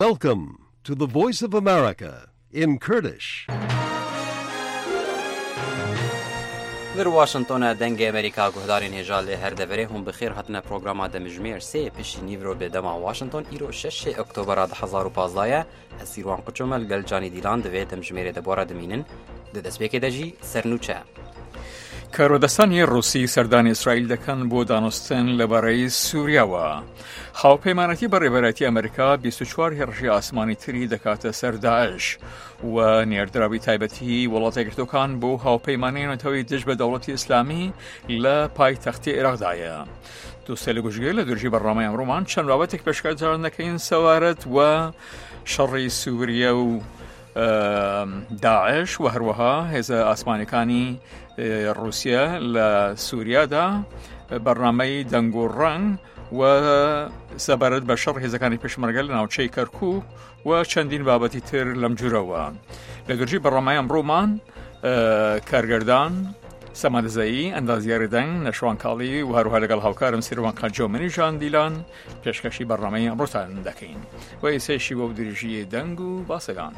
Welcome to the Voice of America in Kurdish. در واشنطن دنگ امریکا گهدارین هجال هر دوره هم بخیر هاتنا پروگراما دمجمیر سه پیشی نیورو به دما واشنطن ایرو 6 اکتبر 2015 اسیروان قچومل گل جانی دیلان دوی دمجمیر دبورا دمینن ددسبیک دجی سرنوچه کارۆدەستانی ڕووسی سەردانی ئیسرائیل دەکەن بۆ دانوستن لەبارەی سووریاوە. هاوپەیمانەتی بەڕێوەبەرەتی ئەمریکا 24 هێرشی ئاسمانی تری دەکاتە سەر داعش و نێردراوی تایبەتی وڵاتە یەکگرتووەکان بۆ هاوپەیمانیەوەی دژ بە دەوڵەتی ئیسلامی لە پایتەختی عێراقدایە. دووسێ لە گوژگەی لە دوورژی بەڕامەی ئەمڕۆمان چەند بابەتێک پێشکەوتار دەکەین سەوارەت و شەڕی سووریا و داعش و هەروەها هێزە ئاسمانەکانی رووسیا لە سووریادا بەڕنامەی دەنگ و ڕەنگ و سەبارەت بە شەڕ هێزەکانی پێشمەرگە لە ناوچەی کەرکووک و چەندین بابەتی تر لەم جوورەوە. لە دوورژی بەڕامەی ئەمڕۆمان کارگەردان سەمادەزایی ئەندازیاری دەنگ نەشوانکاڵی و هەروها لەگەڵ هاوکارم سیروان کاجۆمنی ژان دیلان پێشکەشی بەڕامەی ئەمڕۆتان دەکەین و ئێسێشی بۆ درێژی دەنگ و باسەکان.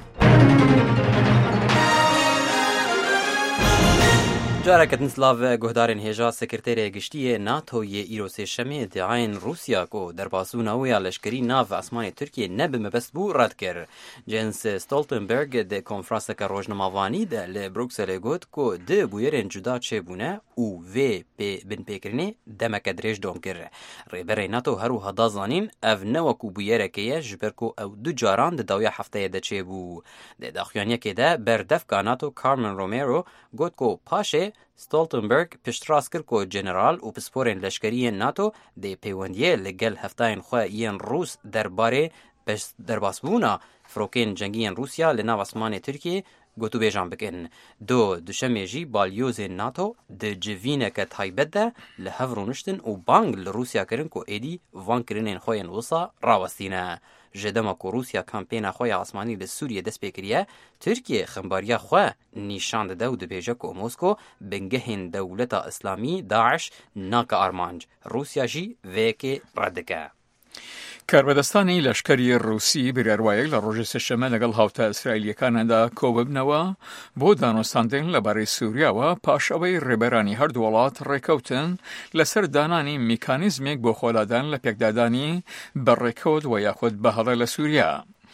جارەکەتن سلااو گهدارên hêja sekreterê giştiyê NATOyê îro sêşemê diayên Rûsya ku derbasbûna ya leşkerî nav esmanê Tirkiye ne bi mebest bû red kir. Jens Stoltenberg di konferanseka rojnamavanî de li Brukselê got ku di bûyerên cuda çêbûne û vê binpêkirinê demeke dirêj dom kir. Rêberê NATO herûha da zanîn ev ne wekû bûyerekê ye ji ber ku ew du caran di dawiya hefteyê de çêbû. Di daxuyaniyekê de berdevka NATO Carmen Romero got ku paşê Stoltenberg piştras kir ku general û pisporên leşkeriyên NATO dê peywendiyê li gel heftayên xwe yên Rûs derbarê derbasbûna firokên cengiyên Rûsya li nav esmanê Tirkiye gotûbêjan bikin. Du duşemê jî balyozên NATO di civîneke taybet de li hev rûniştin û bang li Rûsya kirin ku êdî van kirinên xwe yên wisa rawestîne. Ji dema ku Rûsya kampêna xwe ya asmanî li Sûriye dest pê kiriye, Tirkiye xembariya xwe nîşan dide û dibêje ku Mosko bingehên dewleta İslamî Daeş nake armanc. Rûsya jî vêkê red dike. کاربەدەستانی لەشکری ڕووسی بریاروایەک لە ڕۆژی سێشەمە لەگەڵ هاوتە ئیسرائیلیەکاندا کۆببنەوە بۆ دانوستاندن لەبارەی سووریاوە پاش ئەوەی ڕێبەرانی هەردوو وڵات ڕێکەوتن لەسەر دانانی میکانیزمێک بۆ خۆلادان لە پێکدادانی بەڕێکەوت و یاخود بەهەڵە لە سووریا.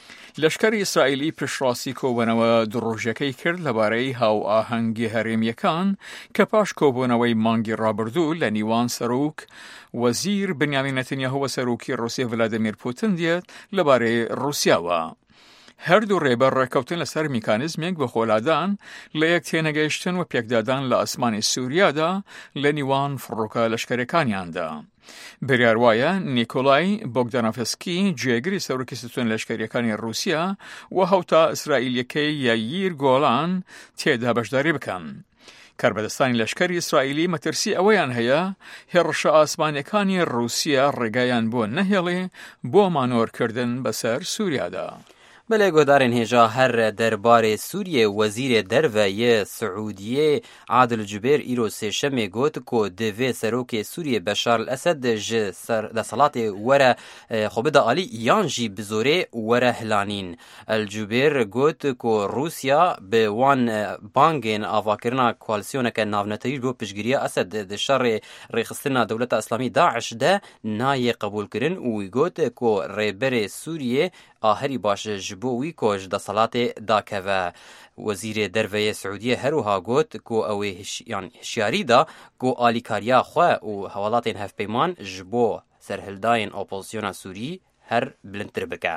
لەشکری ئیسرائیلی پشتڕاستی کۆبوونەوە دوڕۆژەکەی کرد لەبارەی هاو ئاهەنگی هەرێمیەکان کە پاش کۆبوونەوەی مانگی ڕابردوو لە نیوان سەرۆک وەزیر بنیامین نەتەنیاهو و سەرۆکی ڕووسیا ڤلادیمیر پوتین دێت لەبارەی ڕووسیاوە. هەردوو ڕێبەر ڕێکەوتن لەسەر میکانیزمێک بە خۆلادان لە یەک تێنەگەیشتن و پێکدادان لە ئاسمانی سووریادا لە نیوان فڕۆکە لەشکرەکانیاندا. بریاروایە نیکۆلای بۆگدانۆفسکی جێگری سەرۆکی ستون لەشکریەکانی ڕووسیا و هاوتا ئیسرائیلیەکەی یاییر گۆڵان تێدا بەشداری بکەن. کاربەدەستانی لەشکری ئیسرائیلی مەترسی ئەوەیان هەیە هێڕشە ئاسمانیەکانی ڕووسیا ڕێگایان بۆ نەهێڵێ بۆ مانۆرکردن بەسەر سووریادا. بله گهدارên hêja her derbarê Sûriye wezîrê derve yê Siûdiyê Adil Jubeir îro sêşemê got ku divê serokê Sûriye Beşar el-Esed ji desalatê were xwe bide alî yan jî bi zorê were hilanîn. El-Jubeir got ku Rûsya bi wan bangên avakirina koalisyoneke navneteyî bo piştgiriya Esed di şerê rêxistina dewleta İslamî Daeş de nayê qebûlkirin û wî got ku rêberê Sûriye آهری باشه جبوی کوش دا صلاة دا کوا. وزیر دروی سعودیه هروها گوت کو اوی هشیاری دا کو آلیکاریا خواه و حوالاتین هف پیمان جبو سرهلداین اپوزیسیون سوری هر بلندتر بکه.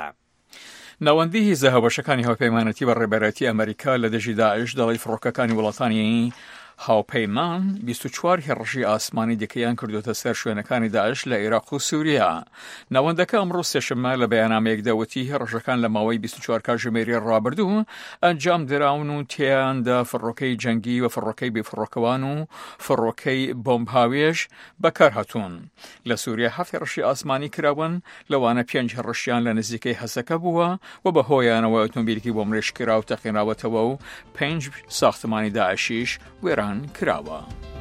ناوەندی هیزە هەوەشەکانی هاوپەیمانەتی بە ڕێبەرەتی ئەمریکا لە دژی داعش دەڵی فڕۆکەکانی وڵاتانی هاوپەیمان 24 هێڕشی ئاسمانی دیکەیان کردوتە سەر شوێنەکانی داعش لە عێراق و سووریا. ناوەندەکە ئەمڕۆ سێشەممە لە بەیانامەیەک دەوتی هێڕشەکان لە ماوەی 24 کاتژمێری ڕابردوو ئەنجام دراون و تیاندا فڕۆکەی جەنگی و فڕۆکەی بێفڕۆکەوان و فڕۆکەی بۆمبهاوێژ بەکار هاتوون. لە سووریا 7 هێڕشی ئاسمانی کراون لەوانە 5 هێڕشیان لە نزیکەی هەسەکە بووە و بەهۆیانەوە ئۆتۆمبیلێکی بۆمڕێژ کرا و تەقینراوەتەوە و 5 ساختمانی داعشیش وێران کراوە.